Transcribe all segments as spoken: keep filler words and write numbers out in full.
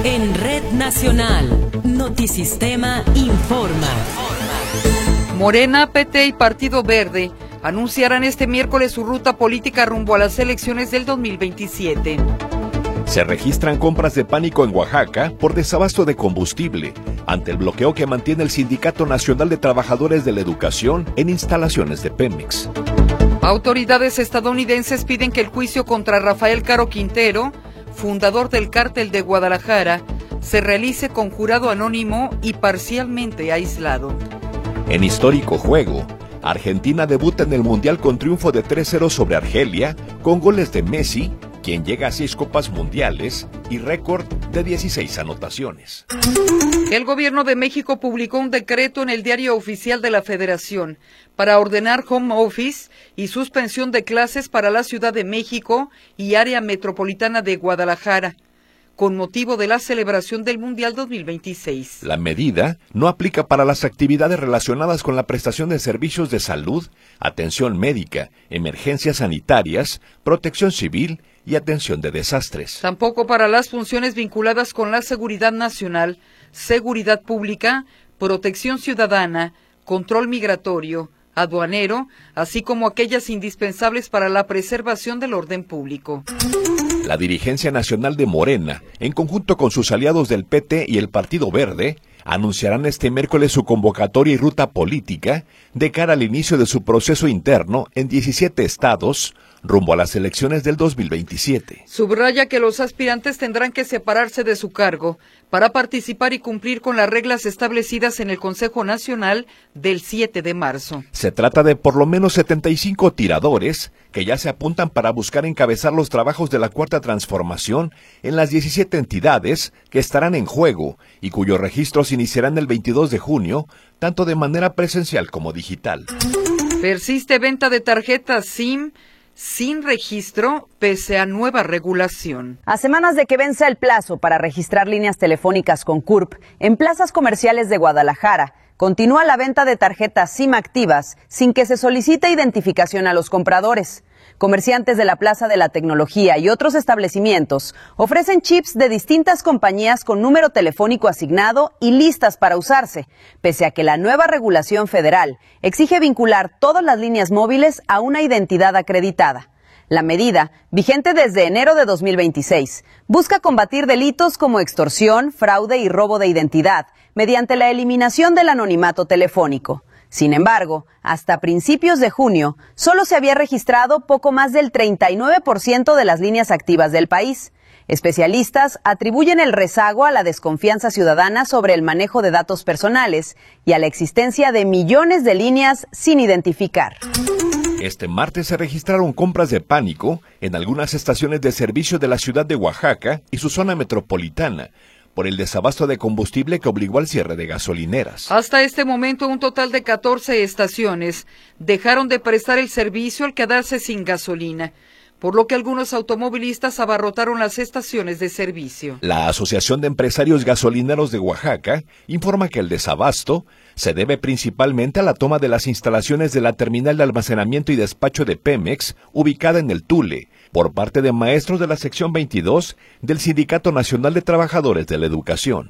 En Red Nacional, Notisistema informa. Morena, P T y Partido Verde anunciarán este miércoles su ruta política rumbo a las elecciones del dos mil veintisiete. Se registran compras de pánico en Oaxaca por desabasto de combustible, ante el bloqueo que mantiene el Sindicato Nacional de Trabajadores de la Educación en instalaciones de Pemex. Autoridades estadounidenses piden que el juicio contra Rafael Caro Quintero, fundador del Cártel de Guadalajara, se realice con jurado anónimo y parcialmente aislado. En histórico juego, Argentina debuta en el Mundial con triunfo de tres cero sobre Argelia, con goles de Messi, quien llega a seis copas mundiales y récord de dieciséis anotaciones. El gobierno de México publicó un decreto en el Diario Oficial de la Federación para ordenar home office y suspensión de clases para la Ciudad de México y área metropolitana de Guadalajara, con motivo de la celebración del Mundial dos mil veintiséis. La medida no aplica para las actividades relacionadas con la prestación de servicios de salud, atención médica, emergencias sanitarias, protección civil y atención de desastres. Tampoco para las funciones vinculadas con la seguridad nacional, seguridad pública, protección ciudadana, control migratorio, aduanero, así como aquellas indispensables para la preservación del orden público. La dirigencia nacional de Morena, en conjunto con sus aliados del P T y el Partido Verde, anunciarán este miércoles su convocatoria y ruta política de cara al inicio de su proceso interno en diecisiete estados, rumbo a las elecciones del dos mil veintisiete. Subraya que los aspirantes tendrán que separarse de su cargo para participar y cumplir con las reglas establecidas en el Consejo Nacional del siete de marzo. Se trata de por lo menos setenta y cinco tiradores que ya se apuntan para buscar encabezar los trabajos de la Cuarta Transformación en las diecisiete entidades que estarán en juego y cuyos registros iniciarán el veintidós de junio, tanto de manera presencial como digital. Persiste venta de tarjetas SIM sin registro pese a nueva regulación. A semanas de que vence el plazo para registrar líneas telefónicas con C U R P en plazas comerciales de Guadalajara, continúa la venta de tarjetas SIM activas sin que se solicite identificación a los compradores. Comerciantes de la Plaza de la Tecnología y otros establecimientos ofrecen chips de distintas compañías con número telefónico asignado y listas para usarse, pese a que la nueva regulación federal exige vincular todas las líneas móviles a una identidad acreditada. La medida, vigente desde enero de dos mil veintiséis, busca combatir delitos como extorsión, fraude y robo de identidad mediante la eliminación del anonimato telefónico. Sin embargo, hasta principios de junio, solo se había registrado poco más del treinta y nueve por ciento de las líneas activas del país. Especialistas atribuyen el rezago a la desconfianza ciudadana sobre el manejo de datos personales y a la existencia de millones de líneas sin identificar. Este martes se registraron compras de pánico en algunas estaciones de servicio de la ciudad de Oaxaca y su zona metropolitana, por el desabasto de combustible que obligó al cierre de gasolineras. Hasta este momento, un total de catorce estaciones dejaron de prestar el servicio al quedarse sin gasolina, por lo que algunos automovilistas abarrotaron las estaciones de servicio. La Asociación de Empresarios Gasolineros de Oaxaca informa que el desabasto se debe principalmente a la toma de las instalaciones de la terminal de almacenamiento y despacho de Pemex, ubicada en el Tule, por parte de maestros de la sección veintidós del Sindicato Nacional de Trabajadores de la Educación.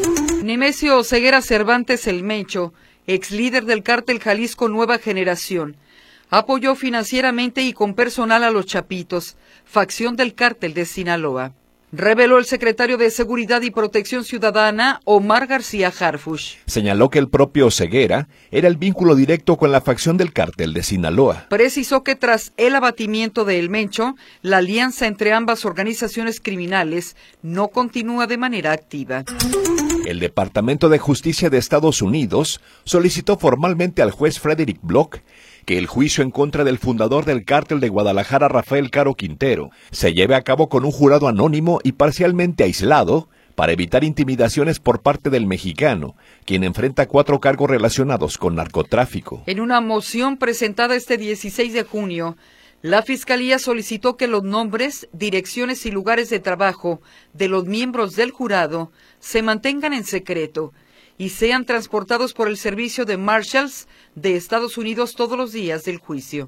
Nemesio Ceguera Cervantes el Mencho, ex líder del cártel Jalisco Nueva Generación, apoyó financieramente y con personal a los Chapitos, facción del cártel de Sinaloa. Reveló el secretario de Seguridad y Protección Ciudadana, Omar García Harfuch. Señaló que el propio Ceguera era el vínculo directo con la facción del cártel de Sinaloa. Precisó que tras el abatimiento de El Mencho, la alianza entre ambas organizaciones criminales no continúa de manera activa. El Departamento de Justicia de Estados Unidos solicitó formalmente al juez Frederick Block que el juicio en contra del fundador del cártel de Guadalajara, Rafael Caro Quintero, se lleve a cabo con un jurado anónimo y parcialmente aislado para evitar intimidaciones por parte del mexicano, quien enfrenta cuatro cargos relacionados con narcotráfico. En una moción presentada este dieciséis de junio, la Fiscalía solicitó que los nombres, direcciones y lugares de trabajo de los miembros del jurado se mantengan en secreto y sean transportados por el servicio de Marshals de Estados Unidos todos los días del juicio.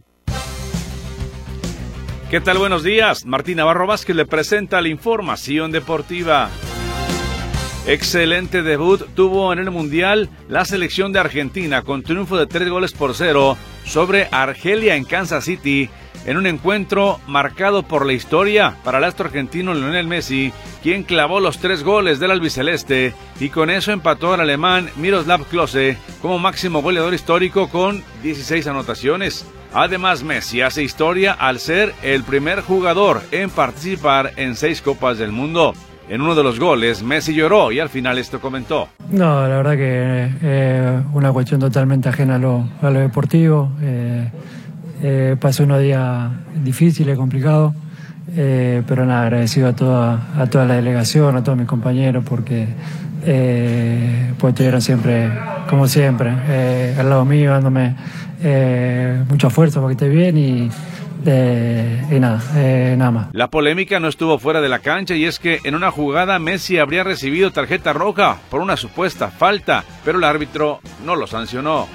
¿Qué tal? Buenos días. Martín Navarro Vázquez le presenta la información deportiva. Excelente debut tuvo en el Mundial la selección de Argentina con triunfo de tres goles por cero sobre Argelia en Kansas City, en un encuentro marcado por la historia para el astro argentino Lionel Messi, quien clavó los tres goles del albiceleste y con eso empató al alemán Miroslav Klose como máximo goleador histórico con dieciséis anotaciones. Además, Messi hace historia al ser el primer jugador en participar en seis Copas del Mundo. En uno de los goles, Messi lloró y al final esto comentó. No, la verdad que es eh, una cuestión totalmente ajena a lo, a lo deportivo. Eh, eh, pasé unos días difíciles, complicados, eh, pero nada, agradecido a toda, a toda la delegación, a todos mis compañeros, porque eh, pues estuvieron siempre, como siempre, eh, al lado mío, dándome eh, mucha fuerza para que esté bien y... Eh, y nada, eh, nada más. La polémica no estuvo fuera de la cancha y es que en una jugada Messi habría recibido tarjeta roja por una supuesta falta, pero el árbitro no lo sancionó.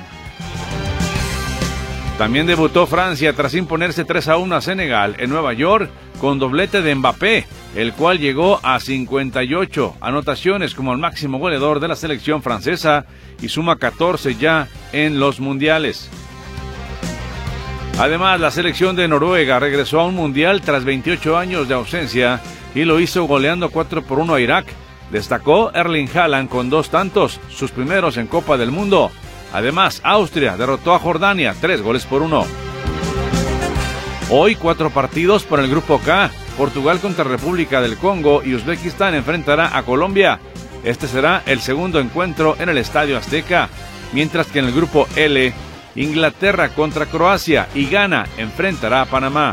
También debutó Francia tras imponerse tres a uno a Senegal en Nueva York con doblete de Mbappé, el cual llegó a cincuenta y ocho anotaciones como el máximo goleador de la selección francesa y suma catorce ya en los mundiales. Además, la selección de Noruega regresó a un mundial tras veintiocho años de ausencia y lo hizo goleando cuatro por uno a Irak. Destacó Erling Haaland con dos tantos, sus primeros en Copa del Mundo. Además, Austria derrotó a Jordania tres goles por uno. Hoy cuatro partidos por el Grupo K. Portugal contra República del Congo y Uzbekistán enfrentará a Colombia. Este será el segundo encuentro en el Estadio Azteca, mientras que en el Grupo L, Inglaterra contra Croacia y Ghana enfrentará a Panamá.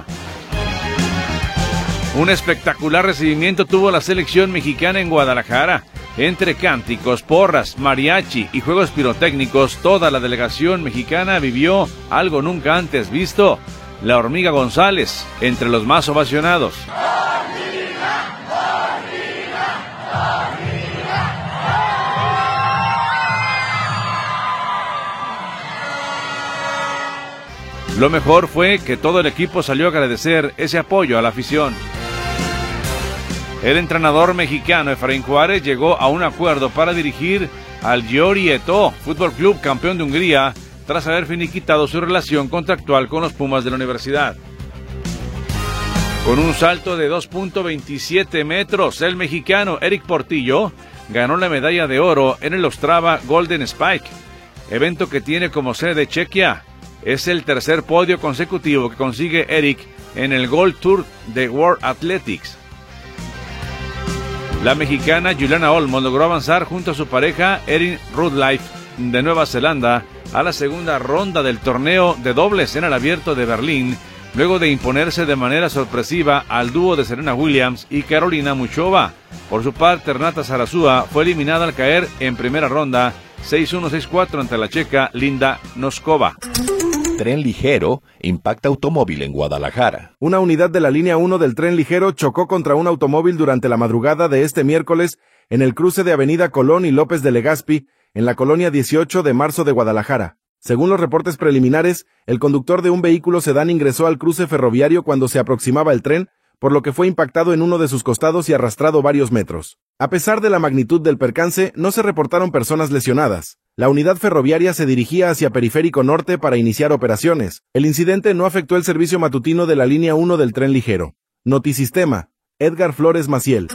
Un espectacular recibimiento tuvo la selección mexicana en Guadalajara. Entre cánticos, porras, mariachi y juegos pirotécnicos, toda la delegación mexicana vivió algo nunca antes visto. La Hormiga González, entre los más ovacionados. Lo mejor fue que todo el equipo salió a agradecer ese apoyo a la afición. El entrenador mexicano Efraín Juárez llegó a un acuerdo para dirigir al Győri Eto Fútbol Club, campeón de Hungría, tras haber finiquitado su relación contractual con los Pumas de la universidad. Con un salto de dos punto veintisiete metros, el mexicano Eric Portillo ganó la medalla de oro en el Ostrava Golden Spike, evento que tiene como sede Chequia. Es el tercer podio consecutivo que consigue Eric en el Gold Tour de World Athletics. La mexicana Juliana Olmos logró avanzar junto a su pareja Erin Rudlife de Nueva Zelanda a la segunda ronda del torneo de dobles en el Abierto de Berlín, luego de imponerse de manera sorpresiva al dúo de Serena Williams y Carolina Muchova. Por su parte, Renata Zarazúa fue eliminada al caer en primera ronda seis uno seis cuatro ante la checa Linda Noskova. Tren ligero impacta automóvil en Guadalajara. Una unidad de la línea uno del tren ligero chocó contra un automóvil durante la madrugada de este miércoles en el cruce de Avenida Colón y López de Legazpi, en la colonia dieciocho de marzo de Guadalajara. Según los reportes preliminares, el conductor de un vehículo sedán ingresó al cruce ferroviario cuando se aproximaba el tren, por lo que fue impactado en uno de sus costados y arrastrado varios metros. A pesar de la magnitud del percance, no se reportaron personas lesionadas. La unidad ferroviaria se dirigía hacia Periférico Norte para iniciar operaciones. El incidente no afectó el servicio matutino de la línea uno del tren ligero. Notisistema, Edgar Flores Maciel.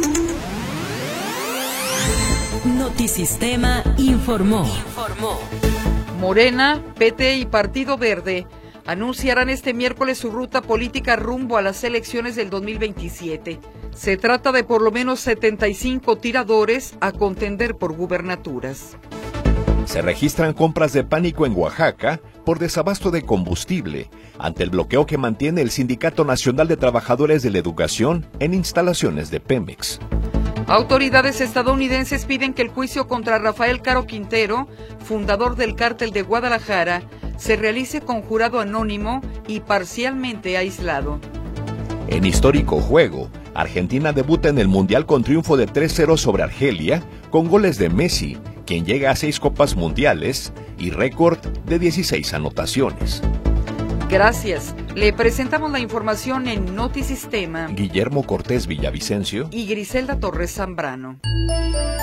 Notisistema informó. informó. Morena, P T y Partido Verde anunciarán este miércoles su ruta política rumbo a las elecciones del dos mil veintisiete. Se trata de por lo menos setenta y cinco tiradores a contender por gubernaturas. Se registran compras de pánico en Oaxaca por desabasto de combustible ante el bloqueo que mantiene el Sindicato Nacional de Trabajadores de la Educación en instalaciones de Pemex. Autoridades estadounidenses piden que el juicio contra Rafael Caro Quintero, fundador del Cártel de Guadalajara, se realice con jurado anónimo y parcialmente aislado. En histórico juego, Argentina debuta en el Mundial con triunfo de tres cero sobre Argelia, con goles de Messi, quien llega a seis Copas Mundiales y récord de dieciséis anotaciones. Gracias. Le presentamos la información en Notisistema. Guillermo Cortés Villavicencio y Griselda Torres Zambrano.